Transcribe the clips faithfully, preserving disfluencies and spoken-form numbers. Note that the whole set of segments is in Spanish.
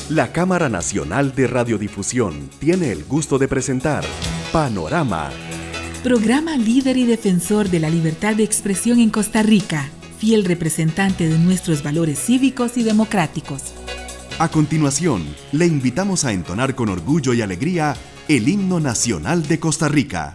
La Cámara Nacional de Radiodifusión tiene el gusto de presentar Panorama. Programa líder y defensor de la libertad de expresión en Costa Rica, fiel representante de nuestros valores cívicos y democráticos. A continuación, le invitamos a entonar con orgullo y alegría el himno nacional de Costa Rica.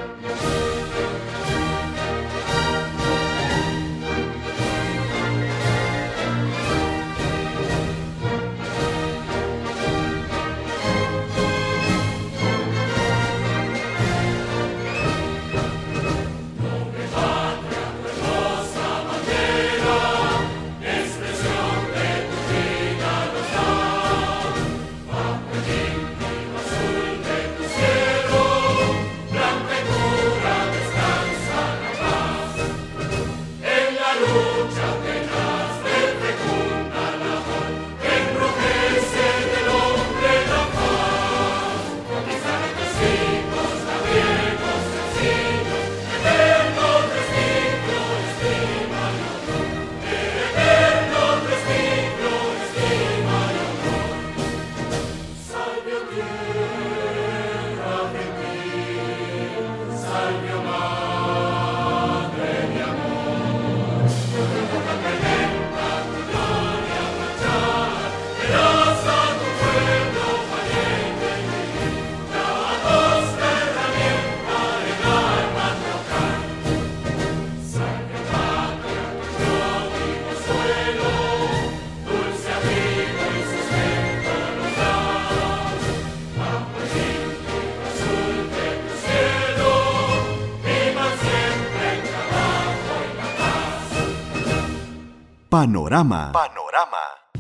Panorama. Panorama.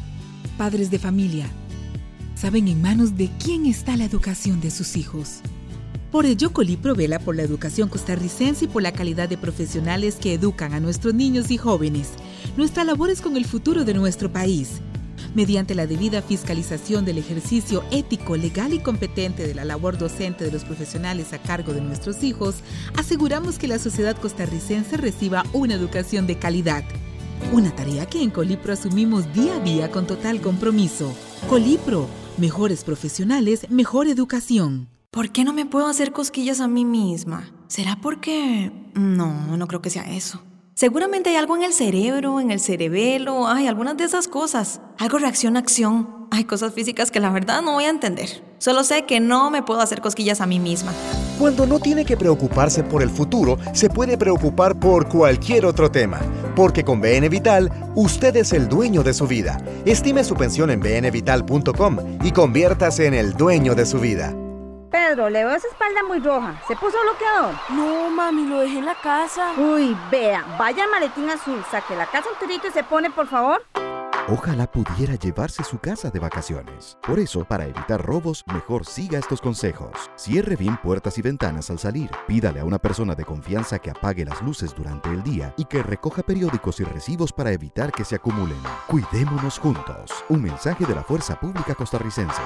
Padres de familia, ¿saben en manos de quién está la educación de sus hijos? Por ello, Colipro vela por la educación costarricense y por la calidad de profesionales que educan a nuestros niños y jóvenes. Nuestra labor es con el futuro de nuestro país. Mediante la debida fiscalización del ejercicio ético, legal y competente de la labor docente de los profesionales a cargo de nuestros hijos, aseguramos que la sociedad costarricense reciba una educación de calidad. Una tarea que en Colipro asumimos día a día con total compromiso. Colipro, mejores profesionales, mejor educación. ¿Por qué no me puedo hacer cosquillas a mí misma? ¿Será porque...? No, no creo que sea eso. Seguramente hay algo en el cerebro, en el cerebelo, ay, algunas de esas cosas. Algo reacción-acción. Hay cosas físicas que la verdad no voy a entender. Solo sé que no me puedo hacer cosquillas a mí misma. Cuando no tiene que preocuparse por el futuro, se puede preocupar por cualquier otro tema. Porque con B N Vital, usted es el dueño de su vida. Estime su pensión en b n vital punto com y conviértase en el dueño de su vida. Pedro, le veo esa espalda muy roja. ¿Se puso bloqueador? No, mami, lo dejé en la casa. Uy, vea, vaya al maletín azul, saque la casa enterito y se pone, por favor. Ojalá pudiera llevarse su casa de vacaciones. Por eso, para evitar robos, mejor siga estos consejos. Cierre bien puertas y ventanas al salir. Pídale a una persona de confianza que apague las luces durante el día y que recoja periódicos y recibos para evitar que se acumulen. Cuidémonos juntos. Un mensaje de la Fuerza Pública Costarricense.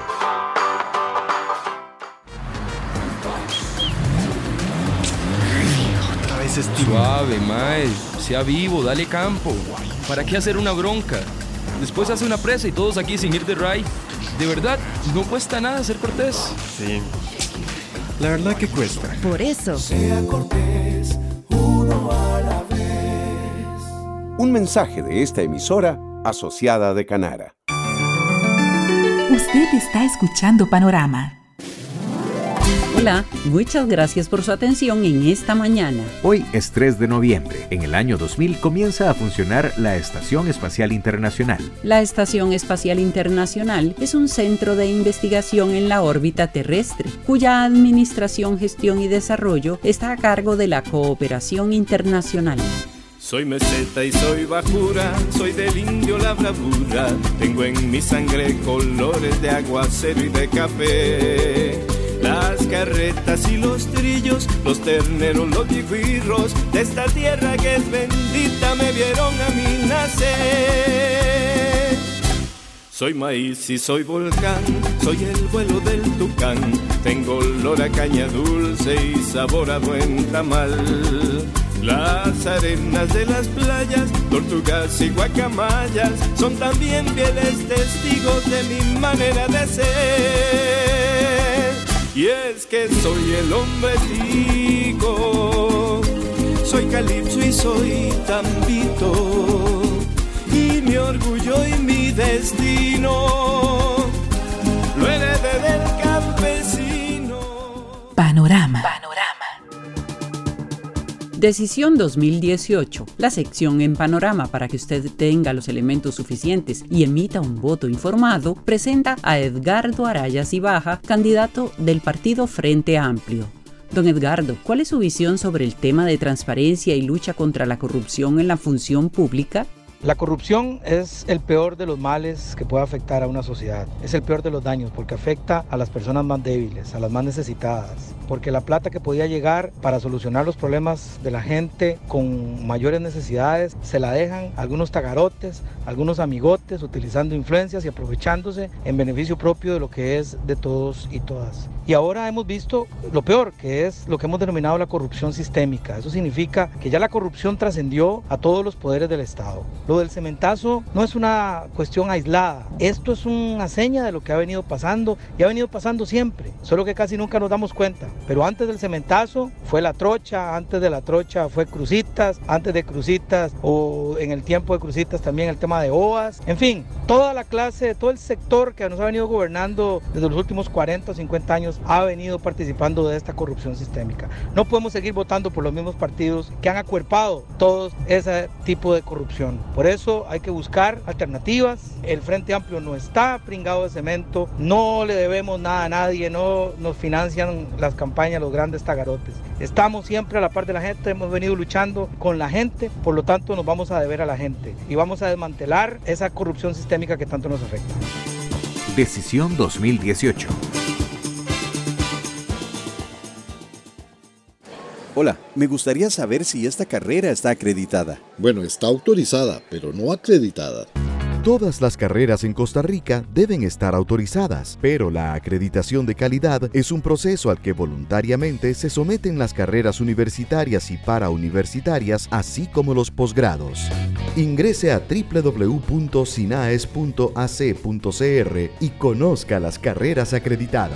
Suave, mae. Sea vivo, dale campo. ¿Para qué hacer una bronca? Después hace una presa y todos aquí sin ir de ray. De verdad, no cuesta nada ser cortés. Sí, la verdad que cuesta. Por eso. Sea cortés, uno a la vez. Un mensaje de esta emisora asociada de Canara. Usted está escuchando Panorama. Hola, muchas gracias por su atención en esta mañana. Hoy es tres de noviembre. En el año dos mil comienza a funcionar la Estación Espacial Internacional. La Estación Espacial Internacional es un centro de investigación en la órbita terrestre, cuya administración, gestión y desarrollo está a cargo de la cooperación internacional. Soy meseta y soy bajura, soy del indio la bravura, tengo en mi sangre colores de aguacero y de café. Las carretas y los trillos, los terneros, los guirros, de esta tierra que es bendita me vieron a mí nacer. Soy maíz y soy volcán, soy el vuelo del tucán, tengo olor a caña dulce y sabor a buen tamal. Las arenas de las playas, tortugas y guacamayas son también fieles testigos de mi manera de ser. Y es que soy el hombre tico, soy calipso y soy tambito, y mi orgullo y mi destino lo heredé del campesino. Panorama. Decisión dos mil dieciocho. La sección en Panorama, para que usted tenga los elementos suficientes y emita un voto informado, presenta a Edgardo Araya Cibaja, candidato del partido Frente Amplio. Don Edgardo, ¿cuál es su visión sobre el tema de transparencia y lucha contra la corrupción en la función pública? La corrupción es el peor de los males que puede afectar a una sociedad. Es el peor de los daños porque afecta a las personas más débiles, a las más necesitadas. Porque la plata que podía llegar para solucionar los problemas de la gente con mayores necesidades se la dejan algunos tagarotes, algunos amigotes, utilizando influencias y aprovechándose en beneficio propio de lo que es de todos y todas. Y ahora hemos visto lo peor, que es lo que hemos denominado la corrupción sistémica. Eso significa que ya la corrupción trascendió a todos los poderes del Estado. Lo del cementazo no es una cuestión aislada. Esto es una seña de lo que ha venido pasando y ha venido pasando siempre, solo que casi nunca nos damos cuenta. Pero antes del cementazo fue la trocha, antes de la trocha fue Cruzitas, antes de Cruzitas o en el tiempo de Cruzitas también el tema de O A S. En fin, toda la clase, todo el sector que nos ha venido gobernando desde los últimos cuarenta o cincuenta años ha venido participando de esta corrupción sistémica. No podemos seguir votando por los mismos partidos que han acuerpado todo ese tipo de corrupción. Por eso hay que buscar alternativas. El Frente Amplio no está pringado de cemento, no le debemos nada a nadie, no nos financian las campañas los grandes tagarotes. Estamos siempre a la par de la gente, hemos venido luchando con la gente, por lo tanto nos vamos a deber a la gente y vamos a desmantelar esa corrupción sistémica que tanto nos afecta. Decisión dos mil dieciocho. Hola, me gustaría saber si esta carrera está acreditada. Bueno, está autorizada, pero no acreditada. Todas las carreras en Costa Rica deben estar autorizadas, pero la acreditación de calidad es un proceso al que voluntariamente se someten las carreras universitarias y parauniversitarias, así como los posgrados. Ingrese a doble u doble u doble u punto sinaes punto a c punto c r y conozca las carreras acreditadas.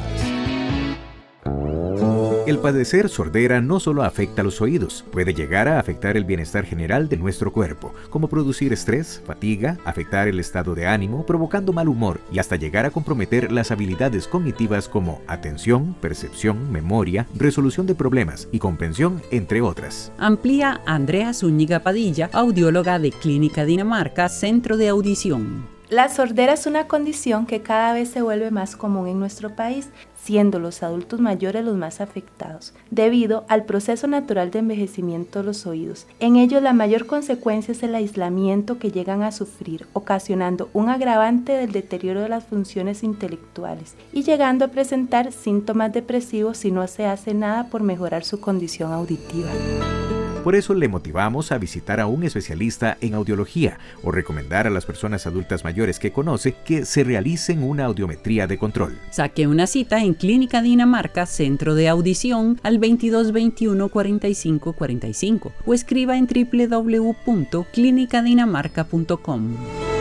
El padecer sordera no solo afecta a los oídos, puede llegar a afectar el bienestar general de nuestro cuerpo, como producir estrés, fatiga, afectar el estado de ánimo, provocando mal humor y hasta llegar a comprometer las habilidades cognitivas como atención, percepción, memoria, resolución de problemas y comprensión, entre otras. Amplía Andrea Zúñiga Padilla, audióloga de Clínica Dinamarca, Centro de Audición. La sordera es una condición que cada vez se vuelve más común en nuestro país, siendo los adultos mayores los más afectados, debido al proceso natural de envejecimiento de los oídos. En ello, la mayor consecuencia es el aislamiento que llegan a sufrir, ocasionando un agravante del deterioro de las funciones intelectuales y llegando a presentar síntomas depresivos si no se hace nada por mejorar su condición auditiva. Por eso le motivamos a visitar a un especialista en audiología o recomendar a las personas adultas mayores que conoce que se realicen una audiometría de control. Saque una cita en Clínica Dinamarca, Centro de Audición, al veintidós veintiuno cuarenta y cinco cuarenta y cinco o escriba en doble u doble u doble u punto clínica dinamarca punto com.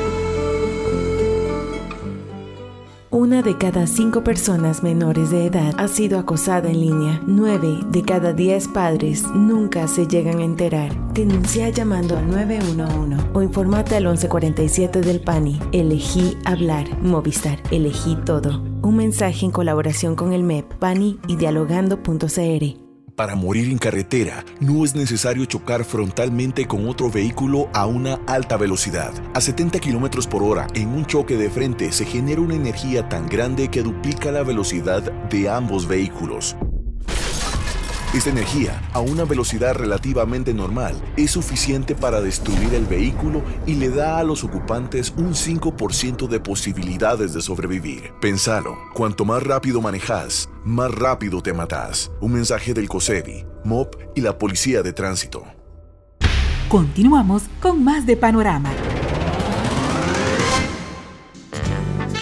Una de cada cinco personas menores de edad ha sido acosada en línea. Nueve de cada diez padres nunca se llegan a enterar. Denuncia llamando al nueve uno uno o infórmate al once cuarenta y siete del PANI. Elegí hablar. Movistar. Elegí todo. Un mensaje en colaboración con el M E P, PANI y dialogando punto c r. Para morir en carretera, no es necesario chocar frontalmente con otro vehículo a una alta velocidad. A setenta kilómetros por hora, en un choque de frente, se genera una energía tan grande que duplica la velocidad de ambos vehículos. Esta energía, a una velocidad relativamente normal, es suficiente para destruir el vehículo y le da a los ocupantes un cinco por ciento de posibilidades de sobrevivir. Pensalo, cuanto más rápido manejas, más rápido te matas. Un mensaje del COSEBI, M O P y la Policía de Tránsito. Continuamos con más de Panorama.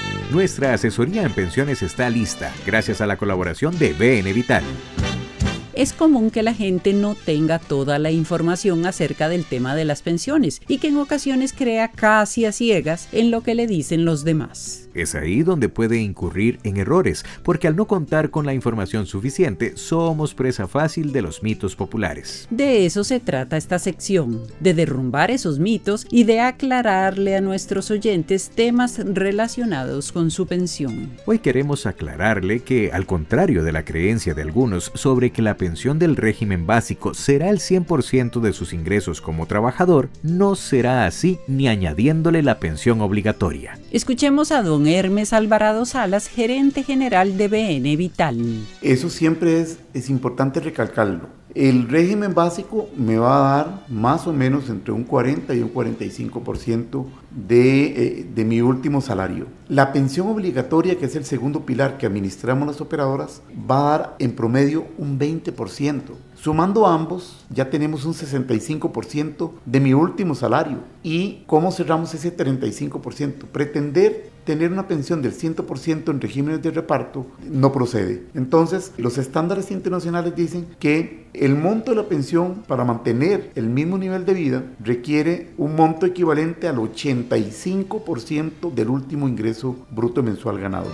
Nuestra asesoría en pensiones está lista, gracias a la colaboración de B N Vital. es común que la gente no tenga toda la información acerca del tema de las pensiones y que en ocasiones crea casi a ciegas en lo que le dicen los demás. Es ahí donde puede incurrir en errores, porque al no contar con la información suficiente, somos presa fácil de los mitos populares. De eso se trata esta sección, de derrumbar esos mitos y de aclararle a nuestros oyentes temas relacionados con su pensión. Hoy queremos aclararle que, al contrario de la creencia de algunos sobre que la pensión del régimen básico será el cien por ciento de sus ingresos como trabajador, no será así ni añadiéndole la pensión obligatoria. Escuchemos a don Hermes Alvarado Salas, gerente general de B N Vital. Eso siempre es, es importante recalcarlo. El régimen básico me va a dar más o menos entre un cuarenta y un cuarenta y cinco por ciento de, eh, de mi último salario. La pensión obligatoria, que es el segundo pilar que administramos las operadoras, va a dar en promedio un veinte por ciento. Sumando ambos, ya tenemos un sesenta y cinco por ciento de mi último salario. ¿Y cómo cerramos ese treinta y cinco por ciento? Pretender tener una pensión del cien por ciento en regímenes de reparto no procede. Entonces, los estándares internacionales dicen que el monto de la pensión para mantener el mismo nivel de vida requiere un monto equivalente al ochenta y cinco por ciento del último ingreso bruto mensual ganado.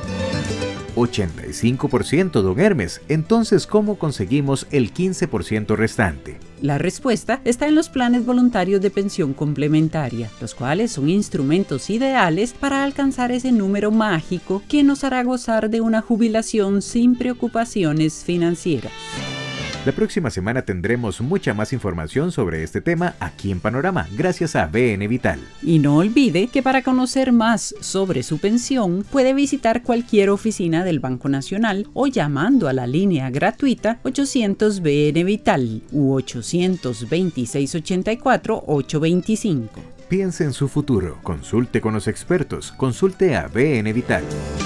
ochenta y cinco por ciento, don Hermes. Entonces, ¿cómo conseguimos el quince por ciento restante? La respuesta está en los planes voluntarios de pensión complementaria, los cuales son instrumentos ideales para alcanzar ese número mágico que nos hará gozar de una jubilación sin preocupaciones financieras. La próxima semana tendremos mucha más información sobre este tema aquí en Panorama, gracias a B N Vital. Y no olvide que para conocer más sobre su pensión, puede visitar cualquier oficina del Banco Nacional o llamando a la línea gratuita ochocientos B N Vital u ochocientos veintiséis ochenta y cuatro ochocientos veinticinco. Piense en su futuro, consulte con los expertos, consulte a B N Vital.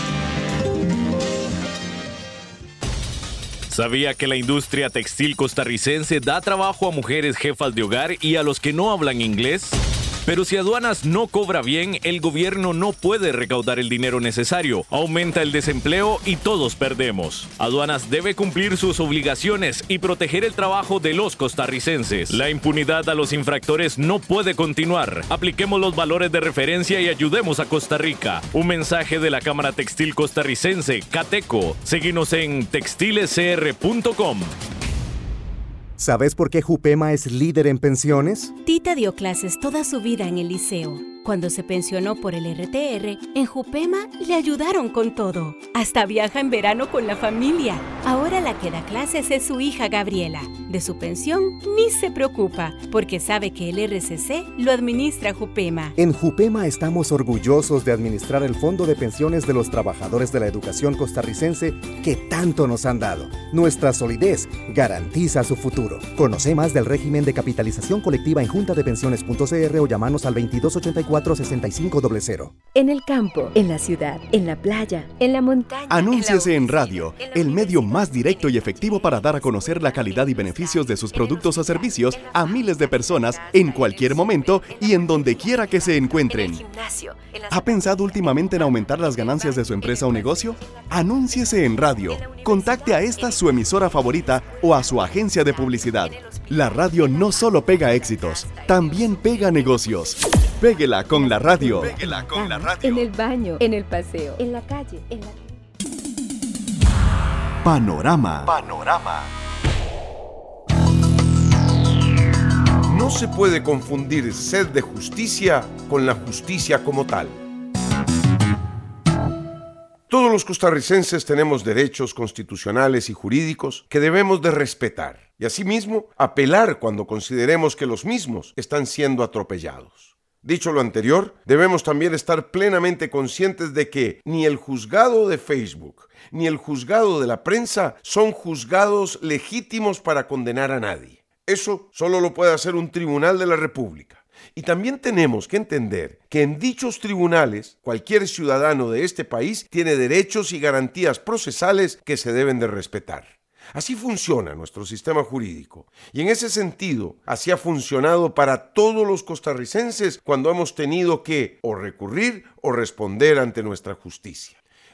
¿Sabía que la industria textil costarricense da trabajo a mujeres jefas de hogar y a los que no hablan inglés? Pero si aduanas no cobra bien, el gobierno no puede recaudar el dinero necesario, aumenta el desempleo y todos perdemos. Aduanas debe cumplir sus obligaciones y proteger el trabajo de los costarricenses. La impunidad a los infractores no puede continuar. Apliquemos los valores de referencia y ayudemos a Costa Rica. Un mensaje de la Cámara Textil Costarricense, Cateco. Síguenos en textiles c r punto com. ¿Sabes por qué Jupema es líder en pensiones? Tita dio clases toda su vida en el liceo. Cuando se pensionó por el R T R, en Jupema le ayudaron con todo. Hasta viaja en verano con la familia. Ahora la que da clases es su hija Gabriela. De su pensión ni se preocupa, porque sabe que el R C C lo administra Jupema. En Jupema estamos orgullosos de administrar el Fondo de Pensiones de los Trabajadores de la Educación Costarricense que tanto nos han dado. Nuestra solidez garantiza su futuro. Conoce más del régimen de capitalización colectiva en junta de pensiones punto c r o llamanos al veintidós ochenta y cuatro sesenta y cinco cero cero. En el campo, en la ciudad, en la playa, en la montaña. Anúnciese en radio, el medio más directo y efectivo para dar a conocer la calidad y beneficios de sus productos o servicios a miles de personas en cualquier momento y en donde quiera que se encuentren. ¿Ha pensado últimamente en aumentar las ganancias de su empresa o negocio? Anúnciese en radio. Contacte a esta su emisora favorita o a su agencia de publicidad. La radio no solo pega éxitos, también pega negocios. Péguela con la radio. Péguela con la radio. En el baño, en el paseo, en la calle, en la... Panorama. Panorama. No se puede confundir sed de justicia con la justicia como tal. Todos los costarricenses tenemos derechos constitucionales y jurídicos que debemos de respetar y asimismo apelar cuando consideremos que los mismos están siendo atropellados. Dicho lo anterior, debemos también estar plenamente conscientes de que ni el juzgado de Facebook ni el juzgado de la prensa son juzgados legítimos para condenar a nadie. Eso solo lo puede hacer un tribunal de la República. Y también tenemos que entender que en dichos tribunales cualquier ciudadano de este país tiene derechos y garantías procesales que se deben de respetar. Así funciona nuestro sistema jurídico y en ese sentido así ha funcionado para todos los costarricenses cuando hemos tenido que o recurrir o responder ante nuestra justicia.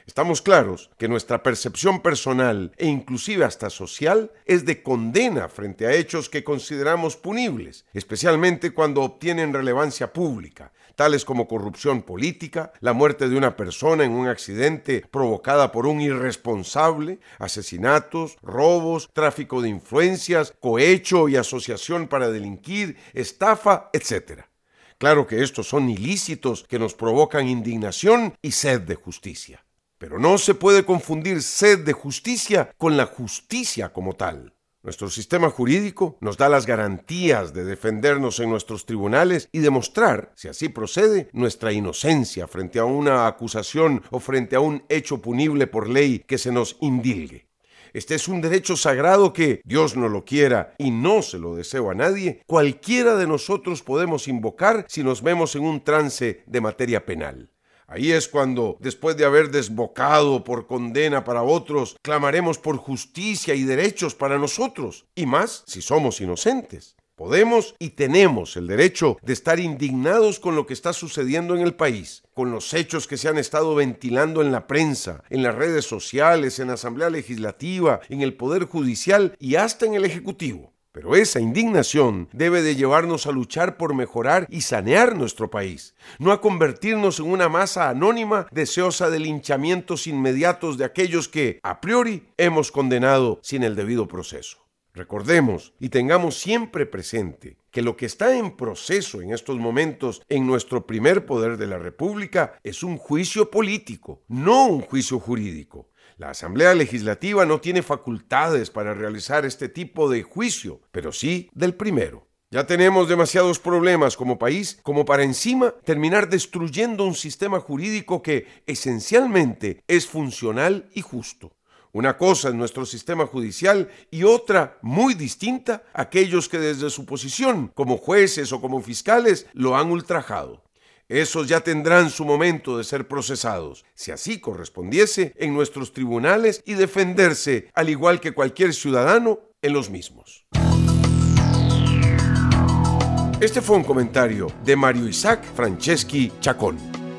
Estamos claros que nuestra percepción personal e inclusive hasta social es de condena frente a hechos que consideramos punibles, especialmente cuando obtienen relevancia pública, tales como corrupción política, la muerte de una persona en un accidente provocada por un irresponsable, asesinatos, robos, tráfico de influencias, cohecho y asociación para delinquir, estafa, etcétera. Claro que estos son ilícitos que nos provocan indignación y sed de justicia. Pero no se puede confundir sed de justicia con la justicia como tal. Nuestro sistema jurídico nos da las garantías de defendernos en nuestros tribunales y demostrar, si así procede, nuestra inocencia frente a una acusación o frente a un hecho punible por ley que se nos indilgue. Este es un derecho sagrado que, Dios no lo quiera y no se lo deseo a nadie, cualquiera de nosotros podemos invocar si nos vemos en un trance de materia penal. Ahí es cuando, después de haber desbocado por condena para otros, clamaremos por justicia y derechos para nosotros, y más si somos inocentes. Podemos y tenemos el derecho de estar indignados con lo que está sucediendo en el país, con los hechos que se han estado ventilando en la prensa, en las redes sociales, en la Asamblea Legislativa, en el Poder Judicial y hasta en el Ejecutivo. Pero esa indignación debe de llevarnos a luchar por mejorar y sanear nuestro país, no a convertirnos en una masa anónima deseosa de linchamientos inmediatos de aquellos que, a priori, hemos condenado sin el debido proceso. Recordemos y tengamos siempre presente que lo que está en proceso en estos momentos en nuestro primer poder de la República es un juicio político, no un juicio jurídico. La Asamblea Legislativa no tiene facultades para realizar este tipo de juicio, pero sí del primero. Ya tenemos demasiados problemas como país como para encima terminar destruyendo un sistema jurídico que esencialmente es funcional y justo. Una cosa es nuestro sistema judicial y otra, muy distinta, aquellos que desde su posición como jueces o como fiscales lo han ultrajado. Esos ya tendrán su momento de ser procesados, si así correspondiese, en nuestros tribunales y defenderse, al igual que cualquier ciudadano, en los mismos. Este fue un comentario de Mario Isaac Franceschi Chacón.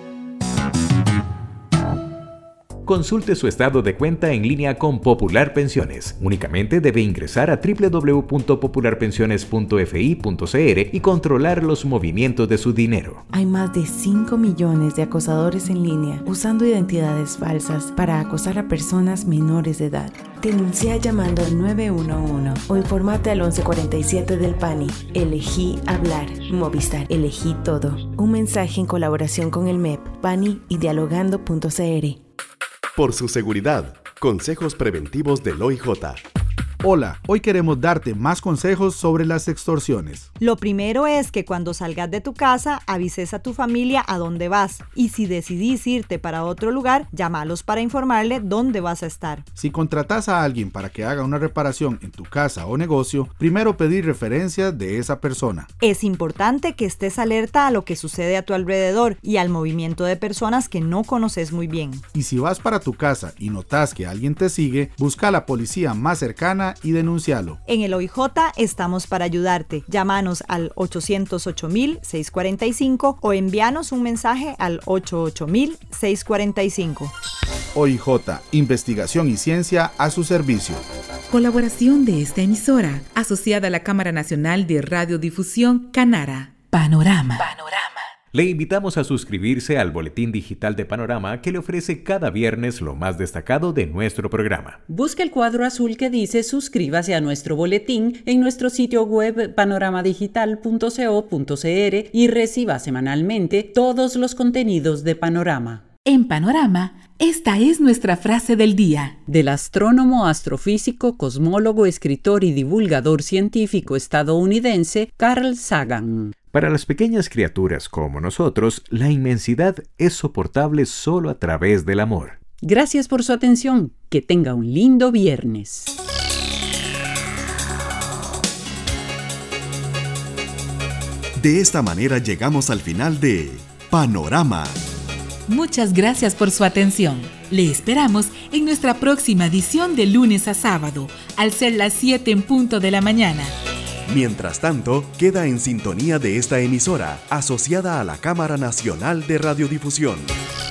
Consulte su estado de cuenta en línea con Popular Pensiones. Únicamente debe ingresar a doble u doble u doble u punto popular pensiones punto f i punto c r y controlar los movimientos de su dinero. Hay más de cinco millones de acosadores en línea usando identidades falsas para acosar a personas menores de edad. Denuncia llamando al nueve uno uno o infórmate al once cuarenta y siete del PANI. Elegí hablar. Movistar. Elegí todo. Un mensaje en colaboración con el M E P, PANI y dialogando punto c r. Por su seguridad, consejos preventivos del O I J. Hola, hoy queremos darte más consejos sobre las extorsiones. Lo primero es que cuando salgas de tu casa avises a tu familia a dónde vas y si decidís irte para otro lugar, llámalos para informarle dónde vas a estar. Si contratas a alguien para que haga una reparación en tu casa o negocio, primero pedir referencias de esa persona. Es importante que estés alerta a lo que sucede a tu alrededor y al movimiento de personas que no conoces muy bien. Y si vas para tu casa y notas que alguien te sigue, busca a la policía más cercana y denuncialo. En el O I J estamos para ayudarte. Llámanos al ocho cero ocho mil seiscientos cuarenta y cinco o envíanos un mensaje al ocho ocho mil seiscientos cuarenta y cinco. O I J, investigación y ciencia a su servicio. Colaboración de esta emisora, asociada a la Cámara Nacional de Radiodifusión Canara. Panorama. Panorama. Le invitamos a suscribirse al boletín digital de Panorama que le ofrece cada viernes lo más destacado de nuestro programa. Busque el cuadro azul que dice suscríbase a nuestro boletín en nuestro sitio web panorama digital punto co punto c r y reciba semanalmente todos los contenidos de Panorama. En Panorama, esta es nuestra frase del día. Del astrónomo, astrofísico, cosmólogo, escritor y divulgador científico estadounidense Carl Sagan. Para las pequeñas criaturas como nosotros, la inmensidad es soportable solo a través del amor. Gracias por su atención. Que tenga un lindo viernes. De esta manera llegamos al final de Panorama. Muchas gracias por su atención. Le esperamos en nuestra próxima edición de lunes a sábado, al ser las siete en punto de la mañana. Mientras tanto, queda en sintonía de esta emisora, asociada a la Cámara Nacional de Radiodifusión.